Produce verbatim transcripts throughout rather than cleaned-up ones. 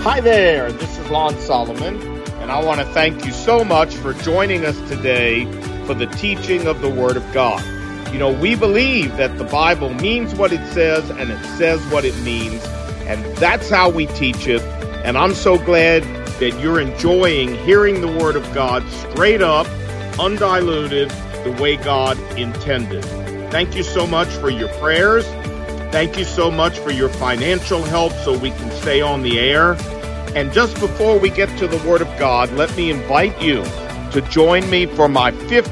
Hi there, this is Lon Solomon, and I want to thank you so much for joining us today for the teaching of the Word of God. You know, we believe that the Bible means what it says, and it says what it means, and that's how we teach it, and I'm so glad that you're enjoying hearing the Word of God straight up, undiluted, the way God intended. Thank you so much for your prayers. Thank you so much for your financial help so we can stay on the air. And just before we get to the Word of God, let me invite you to join me for my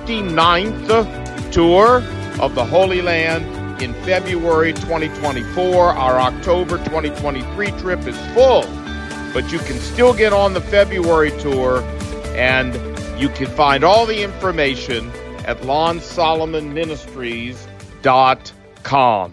fifty-ninth tour of the Holy Land in February twenty twenty-four. Our October twenty twenty-three trip is full, but you can still get on the February tour, and you can find all the information at lon solomon ministries dot com.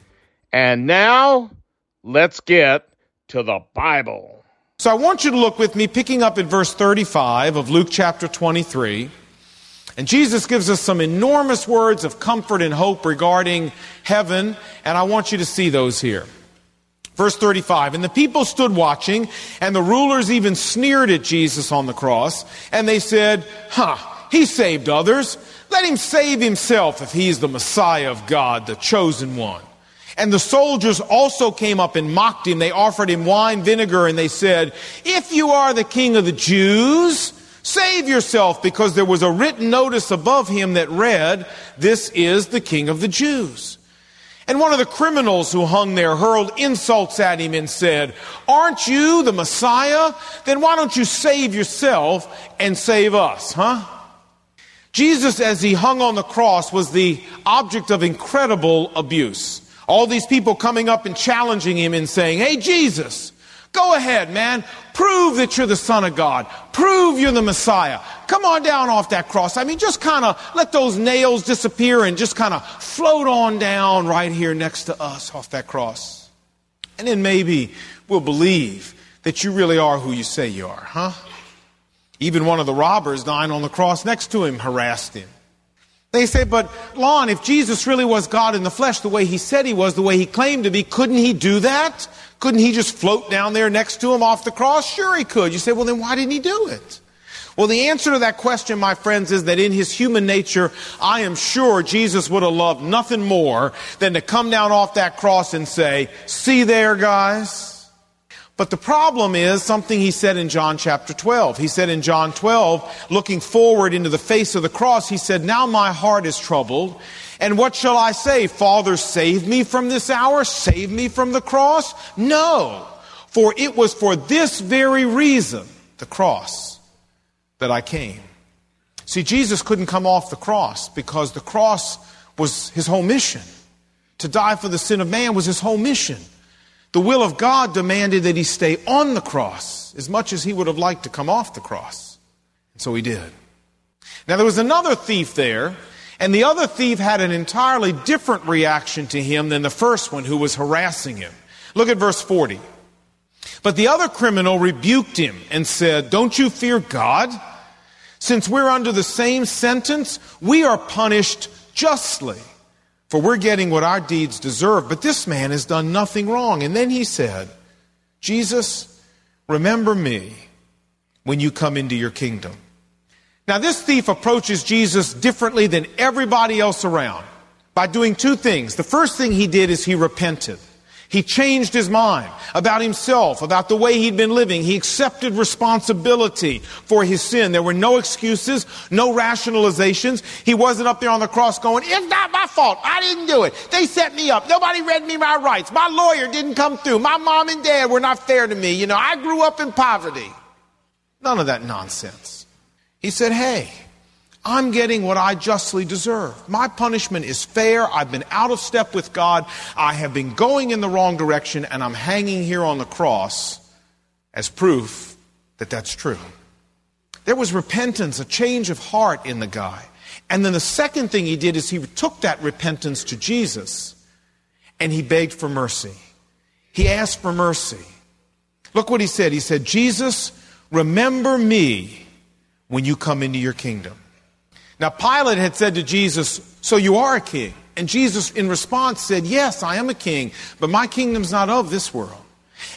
And now, let's get to the Bible. So I want you to look with me, picking up at verse thirty-five of Luke chapter twenty-three. And Jesus gives us some enormous words of comfort and hope regarding heaven, and I want you to see those here. Verse thirty-five, and the people stood watching, and the rulers even sneered at Jesus on the cross, and they said, huh, he saved others. Let him save himself if he's the Messiah of God, the chosen one. And the soldiers also came up and mocked him. They offered him wine vinegar, and they said, if you are the king of the Jews, save yourself, because there was a written notice above him that read, this is the king of the Jews. And one of the criminals who hung there hurled insults at him and said, aren't you the Messiah? Then why don't you save yourself and save us, huh? Jesus, as he hung on the cross, was the object of incredible abuse. All these people coming up and challenging him and saying, hey, Jesus, go ahead, man. Prove that you're the Son of God. Prove you're the Messiah. Come on down off that cross. I mean, just kind of let those nails disappear and just kind of float on down right here next to us off that cross. And then maybe we'll believe that you really are who you say you are, huh? Even one of the robbers dying on the cross next to him harassed him. They say, but Lon, if Jesus really was God in the flesh, the way he said he was, the way he claimed to be, couldn't he do that? Couldn't he just float down there next to him off the cross? Sure he could. You say, well, then why didn't he do it? Well, the answer to that question, my friends, is that in his human nature, I am sure Jesus would have loved nothing more than to come down off that cross and say, see there, guys? But the problem is something he said in John chapter twelve. He said in John twelve, looking forward into the face of the cross, he said, now my heart is troubled. And what shall I say? Father, save me from this hour? Save me from the cross? No, for it was for this very reason, the cross, that I came. See, Jesus couldn't come off the cross because the cross was his whole mission. To die for the sin of man was his whole mission. The will of God demanded that he stay on the cross as much as he would have liked to come off the cross. And so he did. Now there was another thief there, and the other thief had an entirely different reaction to him than the first one who was harassing him. Look at verse forty. But the other criminal rebuked him and said, don't you fear God? Since we're under the same sentence, we are punished justly. For we're getting what our deeds deserve, but this man has done nothing wrong. And then he said, Jesus, remember me when you come into your kingdom. Now this thief approaches Jesus differently than everybody else around by doing two things. The first thing he did is he repented. He changed his mind about himself, about the way he'd been living. He accepted responsibility for his sin. There were no excuses, no rationalizations. He wasn't up there on the cross going, it's not my fault. I didn't do it. They set me up. Nobody read me my rights. My lawyer didn't come through. My mom and dad were not fair to me. You know, I grew up in poverty. None of that nonsense. He said, hey, I'm getting what I justly deserve. My punishment is fair. I've been out of step with God. I have been going in the wrong direction, and I'm hanging here on the cross as proof that that's true. There was repentance, a change of heart in the guy. And then the second thing he did is he took that repentance to Jesus, and he begged for mercy. He asked for mercy. Look what he said. He said, Jesus, remember me when you come into your kingdom. Now, Pilate had said to Jesus, so you are a king. And Jesus, in response, said, yes, I am a king, but my kingdom's not of this world.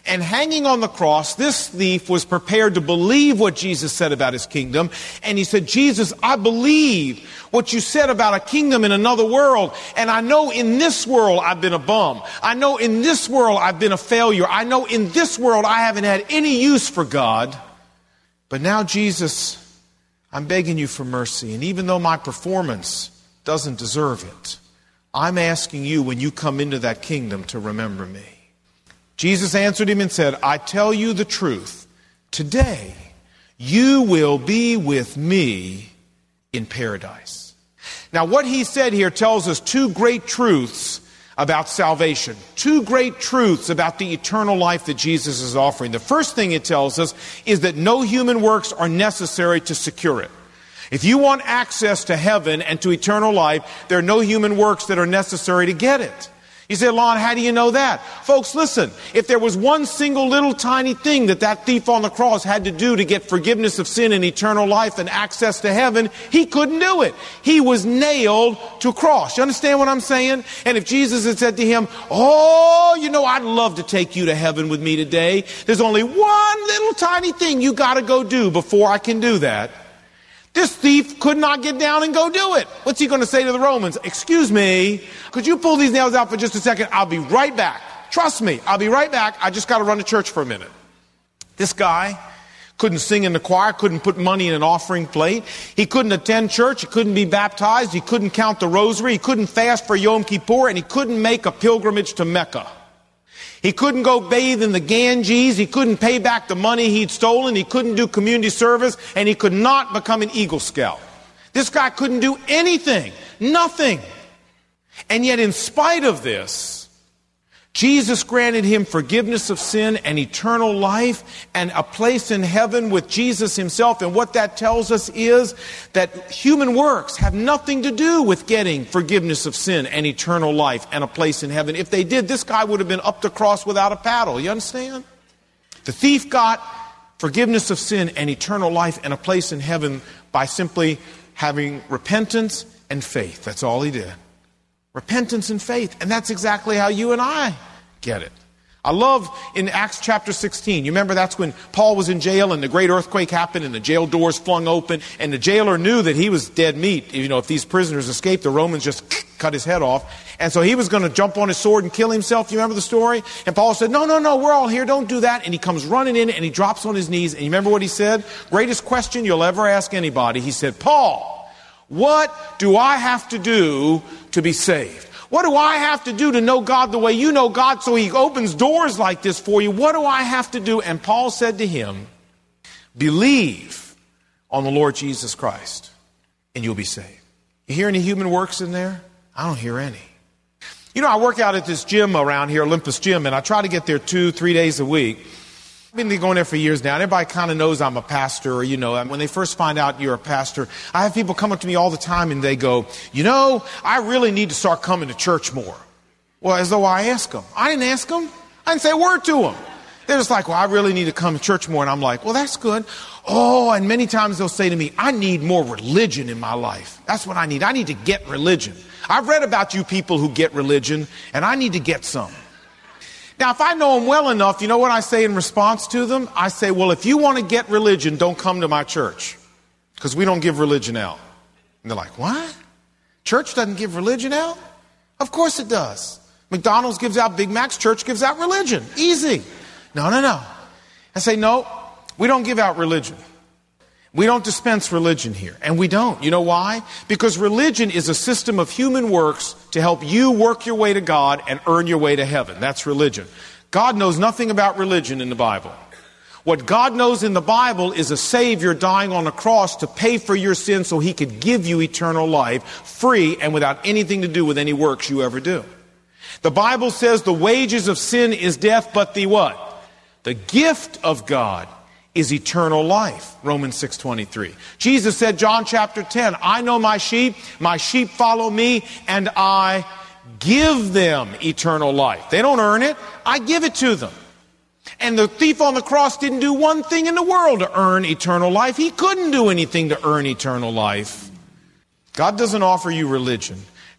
And hanging on the cross, this thief was prepared to believe what Jesus said about his kingdom. And he said, Jesus, I believe what you said about a kingdom in another world. And I know in this world I've been a bum. I know in this world I've been a failure. I know in this world I haven't had any use for God. But now, Jesus, I'm begging you for mercy. And even though my performance doesn't deserve it, I'm asking you when you come into that kingdom to remember me. Jesus answered him and said, I tell you the truth. Today, you will be with me in paradise. Now, what he said here tells us two great truths about salvation. Two great truths about the eternal life that Jesus is offering. The first thing it tells us is that no human works are necessary to secure it. If you want access to heaven and to eternal life, there are no human works that are necessary to get it. You say, Lon, how do you know that? Folks, listen, if there was one single little tiny thing that that thief on the cross had to do to get forgiveness of sin and eternal life and access to heaven, he couldn't do it. He was nailed to a cross. You understand what I'm saying? And if Jesus had said to him, oh, you know, I'd love to take you to heaven with me today. There's only one little tiny thing you got to go do before I can do that. This thief could not get down and go do it. What's he going to say to the Romans? Excuse me, could you pull these nails out for just a second? I'll be right back. Trust me, I'll be right back. I just got to run to church for a minute. This guy couldn't sing in the choir, couldn't put money in an offering plate. He couldn't attend church. He couldn't be baptized. He couldn't count the rosary. He couldn't fast for Yom Kippur. And he couldn't make a pilgrimage to Mecca. He couldn't go bathe in the Ganges. He couldn't pay back the money he'd stolen. He couldn't do community service. And he could not become an Eagle Scout. This guy couldn't do anything. Nothing. And yet in spite of this, Jesus granted him forgiveness of sin and eternal life and a place in heaven with Jesus himself. And what that tells us is that human works have nothing to do with getting forgiveness of sin and eternal life and a place in heaven. If they did, this guy would have been up the cross without a paddle. You understand? The thief got forgiveness of sin and eternal life and a place in heaven by simply having repentance and faith. That's all he did. Repentance and faith. And that's exactly how you and I get it. I love in Acts chapter sixteen. You remember that's when Paul was in jail and the great earthquake happened and the jail doors flung open and the jailer knew that he was dead meat. You know, if these prisoners escaped, the Romans just cut his head off. And so he was going to jump on his sword and kill himself. You remember the story? And Paul said, no, no, no, we're all here. Don't do that. And he comes running in and he drops on his knees. And you remember what he said? Greatest question you'll ever ask anybody. He said, Paul, what do I have to do to be saved? What do I have to do to know God the way you know God so he opens doors like this for you? What do I have to do? And Paul said to him, believe on the Lord Jesus Christ and you'll be saved. You hear any human works in there? I don't hear any. You know, I work out at this gym around here, Olympus Gym, and I try to get there two, three days a week. I've been going there for years now. Everybody kind of knows I'm a pastor, or, you know, when they first find out you're a pastor, I have people come up to me all the time and they go, you know, I really need to start coming to church more. Well, as though I asked them. I didn't ask them. I didn't say a word to them. They're just like, well, I really need to come to church more. And I'm like, well, that's good. Oh, and many times they'll say to me, I need more religion in my life. That's what I need. I need to get religion. I've read about you people who get religion, and I need to get some. Now, if I know them well enough, you know what I say in response to them? I say, well, if you want to get religion, don't come to my church, because we don't give religion out. And they're like, what? Church doesn't give religion out? Of course it does. McDonald's gives out Big Macs, church gives out religion. Easy. No, no, no. I say, no, we don't give out religion. We don't dispense religion here. And we don't. You know why? Because religion is a system of human works to help you work your way to God and earn your way to heaven. That's religion. God knows nothing about religion in the Bible. What God knows in the Bible is a Savior dying on a cross to pay for your sins so he could give you eternal life free and without anything to do with any works you ever do. The Bible says the wages of sin is death, but the what? The gift of God is eternal life. Romans six twenty-three. Jesus said, John chapter ten, I know my sheep, my sheep follow me, and I give them eternal life. They don't earn it, I give it to them. And the thief on the cross didn't do one thing in the world to earn eternal life. He couldn't do anything to earn eternal life. God doesn't offer you religion.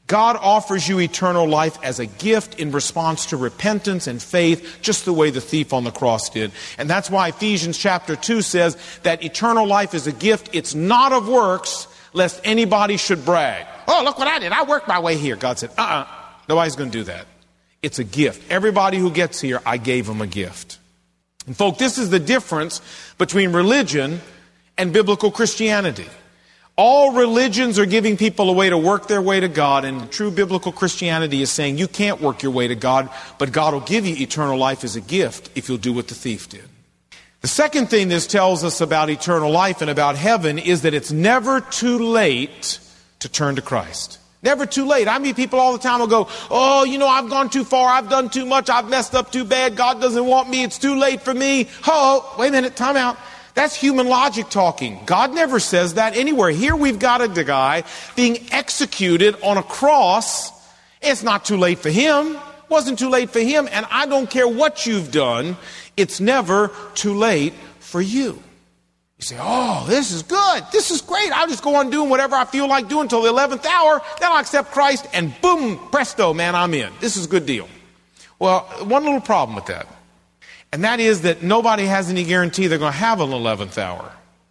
God offers you eternal life as a gift in response to repentance and faith, just the way the thief on the cross did. And that's why Ephesians chapter two says that eternal life is a gift. It's not of works, lest anybody should brag. Oh, look what I did. I worked my way here. God said, uh-uh, nobody's going to do that. It's a gift. Everybody who gets here, I gave them a gift. And folk, this is the difference between religion and biblical Christianity. All religions are giving people a way to work their way to God, and true biblical Christianity is saying you can't work your way to God, but God will give you eternal life as a gift if you'll do what the thief did. The second thing this tells us about eternal life and about heaven is that it's never too late to turn to Christ. Never too late. I meet people all the time who go, oh, you know, I've gone too far, I've done too much, I've messed up too bad, God doesn't want me, it's too late for me. Oh, wait a minute, time out. That's human logic talking. God never says that anywhere. Here we've got a guy being executed on a cross. It's not too late for him. It wasn't too late for him. And I don't care what you've done. It's never too late for you. You say, oh, this is good. This is great. I'll just go on doing whatever I feel like doing until the eleventh hour. Then I'll accept Christ and boom, presto, man, I'm in. This is a good deal. Well, one little problem with that. And that is that nobody has any guarantee they're going to have an eleventh hour.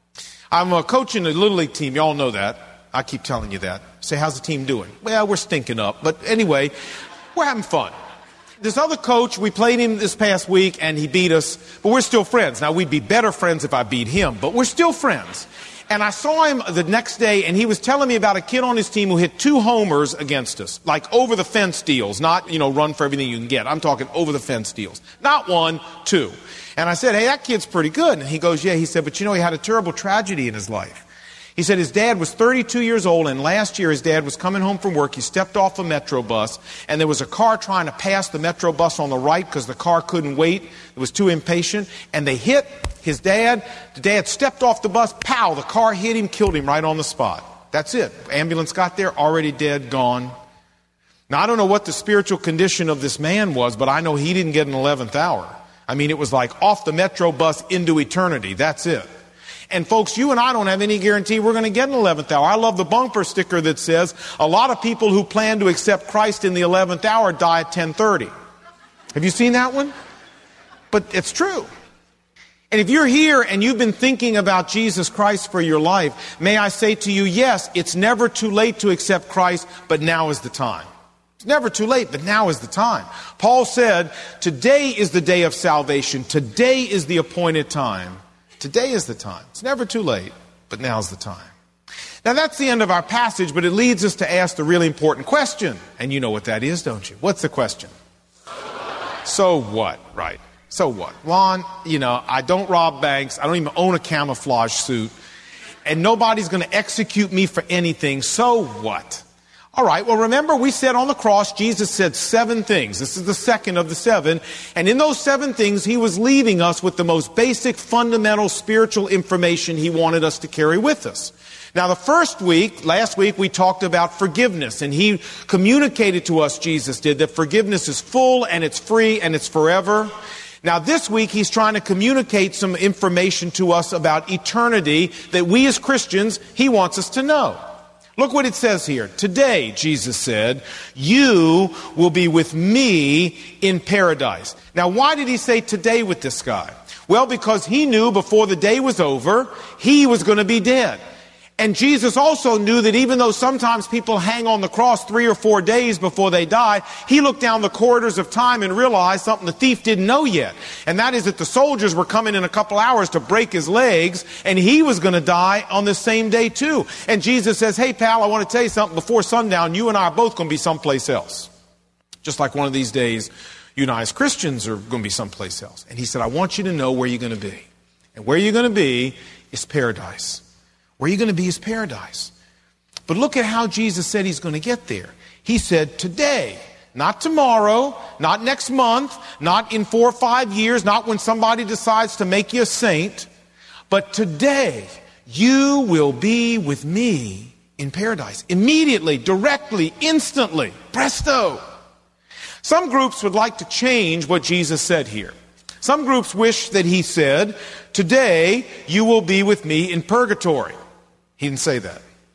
I'm uh, coaching a Little League team. Y'all know that. I keep telling you that. Say, how's the team doing? Well, we're stinking up. But anyway, we're having fun. This other coach, we played him this past week, and he beat us. But we're still friends. Now, we'd be better friends if I beat him. But we're still friends. And I saw him the next day, and he was telling me about a kid on his team who hit two homers against us. Like over-the-fence deals, not, you know, run for everything you can get. I'm talking over-the-fence deals. Not one, two. And I said, hey, that kid's pretty good. And he goes, yeah. He said, but you know, he had a terrible tragedy in his life. He said his dad was thirty-two years old, and last year his dad was coming home from work. He stepped off a Metro bus, and there was a car trying to pass the Metro bus on the right because the car couldn't wait. It was too impatient. And they hit his dad. The dad stepped off the bus. Pow! The car hit him, killed him right on the spot. That's it. Ambulance got there, already dead, gone. Now, I don't know what the spiritual condition of this man was, but I know he didn't get an eleventh hour. I mean, it was like off the Metro bus into eternity. That's it. And folks, you and I don't have any guarantee we're going to get an eleventh hour. I love the bumper sticker that says, a lot of people who plan to accept Christ in the eleventh hour die at ten thirty. Have you seen that one? But it's true. And if you're here and you've been thinking about Jesus Christ for your life, may I say to you, yes, it's never too late to accept Christ, but now is the time. It's never too late, but now is the time. Paul said, today is the day of salvation. Today is the appointed time. Today is the time. It's never too late, but now's the time. Now that's the end of our passage, but it leads us to ask the really important question. And you know what that is, don't you? What's the question? So what? Right. So what? Lon, you know, I don't rob banks. I don't even own a camouflage suit. And nobody's going to execute me for anything. So what? All right, well, remember we said on the cross, Jesus said seven things. This is the second of the seven. And in those seven things, he was leaving us with the most basic, fundamental spiritual information he wanted us to carry with us. Now, the first week, last week, we talked about forgiveness. And he communicated to us, Jesus did, that forgiveness is full and it's free and it's forever. Now, this week, he's trying to communicate some information to us about eternity that we as Christians, he wants us to know. Look what it says here. Today, Jesus said, you will be with me in paradise. Now, why did he say today with this guy? Well, because he knew before the day was over, he was going to be dead. And Jesus also knew that even though sometimes people hang on the cross three or four days before they die, he looked down the corridors of time and realized something the thief didn't know yet. And that is that the soldiers were coming in a couple hours to break his legs, and he was going to die on the same day too. And Jesus says, hey pal, I want to tell you something. Before sundown, you and I are both going to be someplace else. Just like one of these days, you and I as Christians are going to be someplace else. And he said, I want you to know where you're going to be. And where you're going to be is paradise. Where you're going to be is paradise. But look at how Jesus said he's going to get there. He said today, not tomorrow, not next month, not in four or five years, not when somebody decides to make you a saint, but today you will be with me in paradise. Immediately, directly, instantly, presto. Some groups would like to change what Jesus said here. Some groups wish that he said, today you will be with me in purgatory. He didn't say that.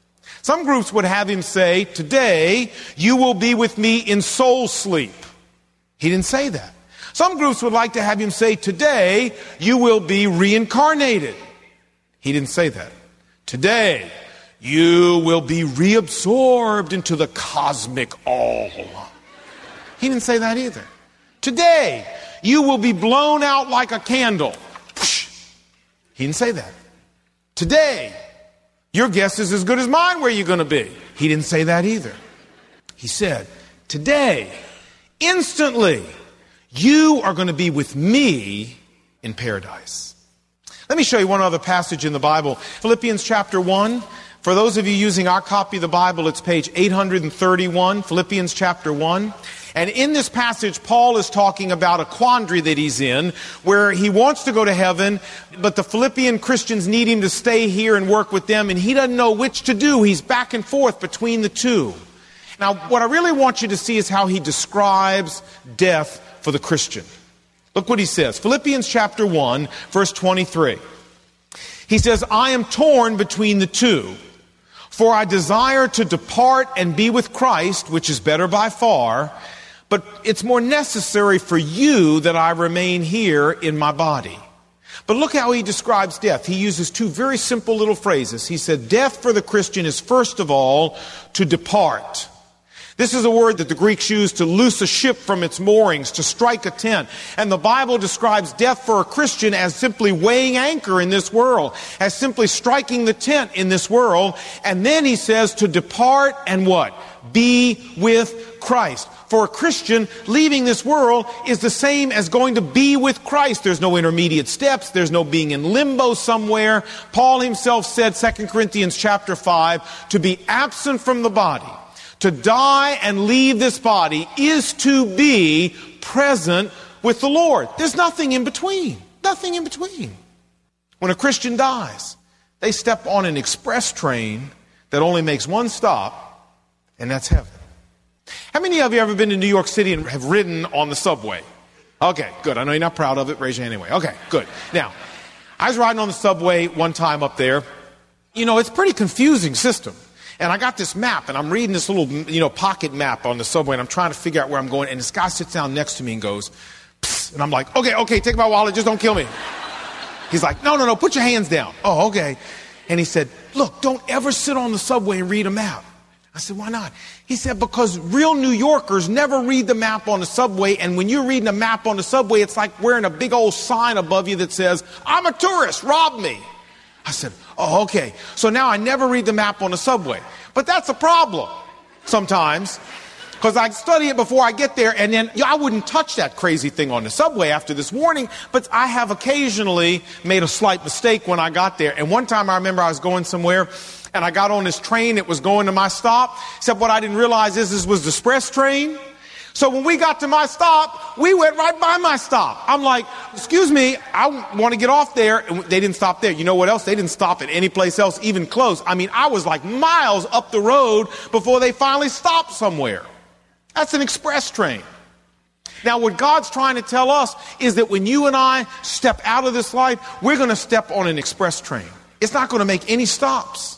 Some groups would have him say, today you will be with me in soul sleep. He didn't say that. Some groups would like to have him say, today you will be reincarnated. He didn't say that. Today you will be reabsorbed into the cosmic all. He didn't say that either. Today you will be blown out like a candle. He didn't say that. Today, your guess is as good as mine where you're going to be. He didn't say that either. He said, today, instantly, you are going to be with me in paradise. Let me show you one other passage in the Bible. Philippians chapter one. For those of you using our copy of the Bible, it's page eight thirty-one, Philippians chapter one. And in this passage, Paul is talking about a quandary that he's in, where he wants to go to heaven, but the Philippian Christians need him to stay here and work with them, and he doesn't know which to do. He's back and forth between the two. Now, what I really want you to see is how he describes death for the Christian. Look what he says. Philippians chapter one, verse twenty-three. He says, I am torn between the two. For I desire to depart and be with Christ, which is better by far, but it's more necessary for you that I remain here in my body. But look how he describes death. He uses two very simple little phrases. He said, death for the Christian is first of all to depart. This is a word that the Greeks use to loose a ship from its moorings, to strike a tent. And the Bible describes death for a Christian as simply weighing anchor in this world, as simply striking the tent in this world. And then he says to depart and what? Be with Christ. For a Christian, leaving this world is the same as going to be with Christ. There's no intermediate steps. There's no being in limbo somewhere. Paul himself said, Second Corinthians chapter five, to be absent from the body, to die and leave this body, is to be present with the Lord. There's nothing in between. Nothing in between. When a Christian dies, they step on an express train that only makes one stop, and that's heaven. How many of you have ever been to New York City and have ridden on the subway? Okay, good. I know you're not proud of it. Raise your hand anyway. Okay, good. Now, I was riding on the subway one time up there. You know, it's a pretty confusing system. And I got this map, and I'm reading this little, you know, pocket map on the subway, and I'm trying to figure out where I'm going. And this guy sits down next to me and goes, psst, and I'm like, okay, okay, take my wallet, just don't kill me. He's like, no, no, no, put your hands down. Oh, okay. And he said, look, don't ever sit on the subway and read a map. I said, why not? He said, because real New Yorkers never read the map on the subway, and when you're reading a map on the subway, it's like wearing a big old sign above you that says, I'm a tourist, rob me. I said, oh, okay. So now I never read the map on the subway. But that's a problem sometimes, because I study it before I get there, and then you know, I wouldn't touch that crazy thing on the subway after this warning, but I have occasionally made a slight mistake when I got there. And one time I remember I was going somewhere, and I got on this train. It was going to my stop, except what I didn't realize is this was the express train. So when we got to my stop, we went right by my stop. I'm like, excuse me, I want to get off there. And they didn't stop there. You know what else? They didn't stop at any place else, even close. I mean, I was like miles up the road before they finally stopped somewhere. That's an express train. Now, what God's trying to tell us is that when you and I step out of this life, we're going to step on an express train. It's not going to make any stops.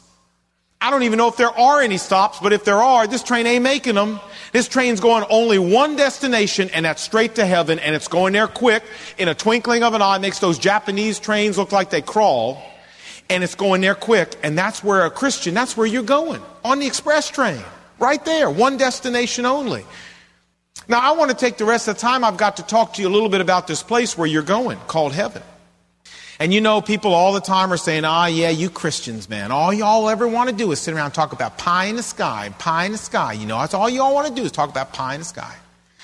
I don't even know if there are any stops, but if there are, this train ain't making them. This train's going only one destination, and that's straight to heaven, and it's going there quick. In a twinkling of an eye, makes those Japanese trains look like they crawl, and it's going there quick. And that's where a Christian, that's where you're going, on the express train, right there, one destination only. Now, I want to take the rest of the time I've got to talk to you a little bit about this place where you're going, called heaven. And you know, people all the time are saying, ah, yeah, you Christians, man, all y'all ever want to do is sit around and talk about pie in the sky, pie in the sky. You know, that's all y'all want to do is talk about pie in the sky.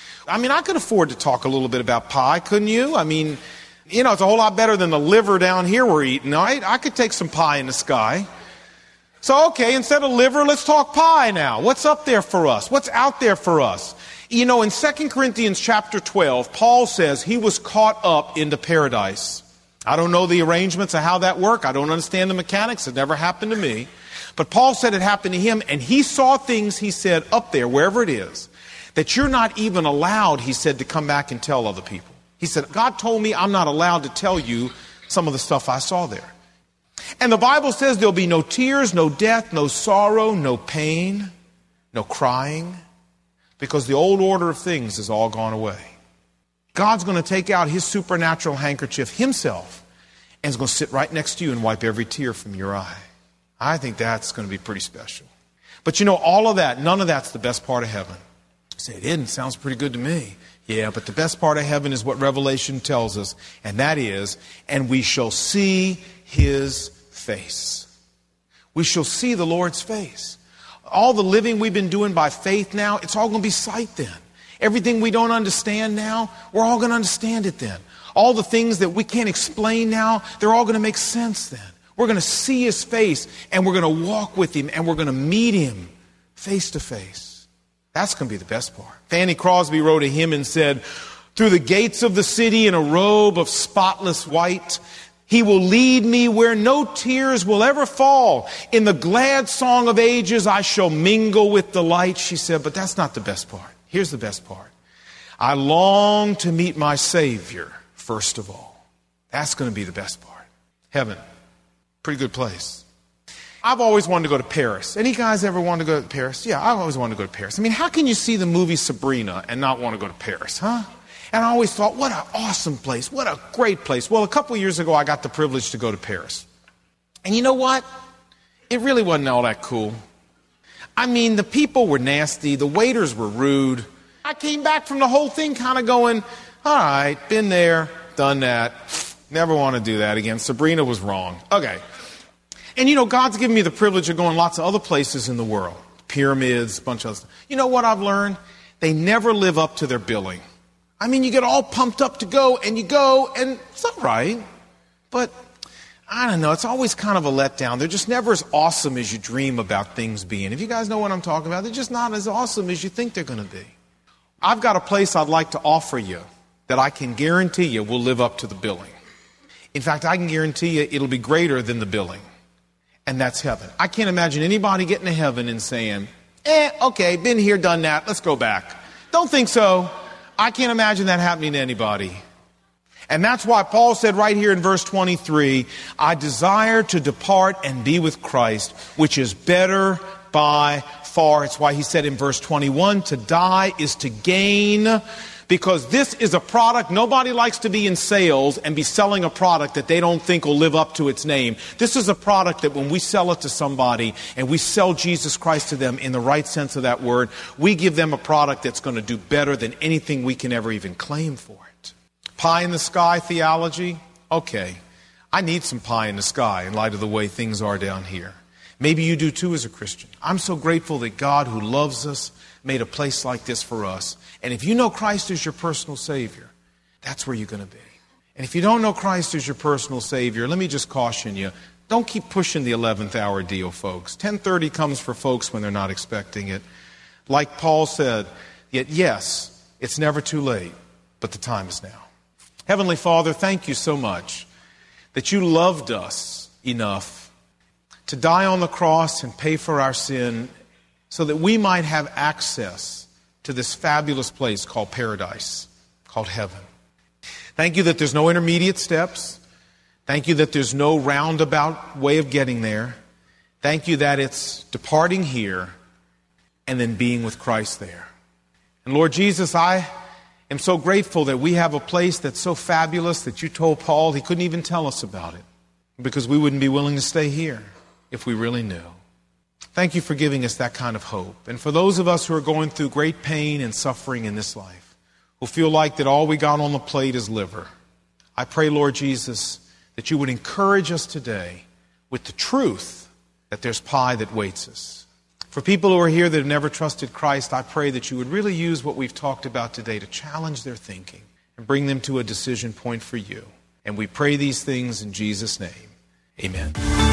I mean, I could afford to talk a little bit about pie, couldn't you? I mean, you know, it's a whole lot better than the liver down here we're eating, right? I could take some pie in the sky. So, okay, instead of liver, let's talk pie now. What's up there for us? What's out there for us? You know, in Second Corinthians chapter twelve, Paul says he was caught up into paradise. I don't know the arrangements of how that worked. I don't understand the mechanics. It never happened to me. But Paul said it happened to him, and he saw things, he said, up there, wherever it is, that you're not even allowed, he said, to come back and tell other people. He said, God told me I'm not allowed to tell you some of the stuff I saw there. And the Bible says there'll be no tears, no death, no sorrow, no pain, no crying, because the old order of things has all gone away. God's going to take out his supernatural handkerchief himself and is going to sit right next to you and wipe every tear from your eye. I think that's going to be pretty special. But you know, all of that, none of that's the best part of heaven. You say, it isn't. Sounds pretty good to me. Yeah, but the best part of heaven is what Revelation tells us, and that is, and we shall see his face. We shall see the Lord's face. All the living we've been doing by faith now, it's all going to be sight then. Everything we don't understand now, we're all going to understand it then. All the things that we can't explain now, they're all going to make sense then. We're going to see his face, and we're going to walk with him, and we're going to meet him face to face. That's going to be the best part. Fanny Crosby wrote a hymn and said, through the gates of the city in a robe of spotless white, he will lead me where no tears will ever fall. In the glad song of ages, I shall mingle with the light. She said, but that's not the best part. Here's the best part. I long to meet my Savior, first of all. That's going to be the best part. Heaven. Pretty good place. I've always wanted to go to Paris. Any guys ever wanted to go to Paris? Yeah, I've always wanted to go to Paris. I mean, how can you see the movie Sabrina and not want to go to Paris, huh? And I always thought, what an awesome place. What a great place. Well, a couple of years ago, I got the privilege to go to Paris. And you know what? It really wasn't all that cool. I mean, the people were nasty. The waiters were rude. I came back from the whole thing kind of going, all right, been there, done that. Never want to do that again. Sabrina was wrong. Okay. And you know, God's given me the privilege of going lots of other places in the world. Pyramids, a bunch of other stuff. You know what I've learned? They never live up to their billing. I mean, you get all pumped up to go, and you go, and it's all right. But, I don't know, it's always kind of a letdown. They're just never as awesome as you dream about things being. If you guys know what I'm talking about, they're just not as awesome as you think they're going to be. I've got a place I'd like to offer you that I can guarantee you will live up to the billing. In fact, I can guarantee you it'll be greater than the billing. And that's heaven. I can't imagine anybody getting to heaven and saying, eh, okay, been here, done that, let's go back. Don't think so. I can't imagine that happening to anybody. And that's why Paul said right here in verse twenty-three, I desire to depart and be with Christ, which is better by far. It's why he said in verse twenty-one, to die is to gain. Because this is a product, nobody likes to be in sales and be selling a product that they don't think will live up to its name. This is a product that when we sell it to somebody and we sell Jesus Christ to them in the right sense of that word, we give them a product that's going to do better than anything we can ever even claim for it. Pie in the sky theology? Okay. I need some pie in the sky in light of the way things are down here. Maybe you do too as a Christian. I'm so grateful that God, who loves us, made a place like this for us. And if you know Christ as your personal Savior, that's where you're going to be. And if you don't know Christ as your personal Savior, let me just caution you, don't keep pushing the eleventh hour deal, folks. ten thirty comes for folks when they're not expecting it. Like Paul said, yet yes, it's never too late, but the time is now. Heavenly Father, thank you so much that you loved us enough to die on the cross and pay for our sin so that we might have access to this fabulous place called paradise, called heaven. Thank you that there's no intermediate steps. Thank you that there's no roundabout way of getting there. Thank you that it's departing here and then being with Christ there. And Lord Jesus, I am so grateful that we have a place that's so fabulous that you told Paul he couldn't even tell us about it because we wouldn't be willing to stay here if we really knew. Thank you for giving us that kind of hope. And for those of us who are going through great pain and suffering in this life, who feel like that all we got on the plate is liver, I pray, Lord Jesus, that you would encourage us today with the truth that there's pie that waits us. For people who are here that have never trusted Christ, I pray that you would really use what we've talked about today to challenge their thinking and bring them to a decision point for you. And we pray these things in Jesus' name. Amen.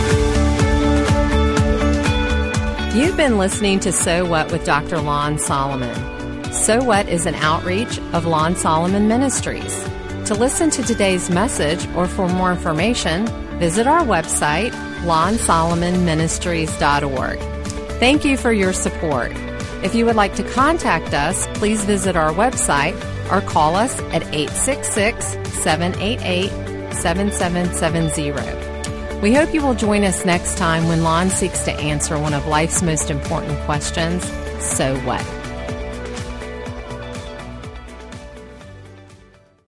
You've been listening to So What with Doctor Lon Solomon. So What is an outreach of Lon Solomon Ministries. To listen to today's message or for more information, visit our website, lon solomon ministries dot org. Thank you for your support. If you would like to contact us, please visit our website or call us at eight six six, seven eight eight, seven seven seven zero. We hope you will join us next time when Lon seeks to answer one of life's most important questions, so what?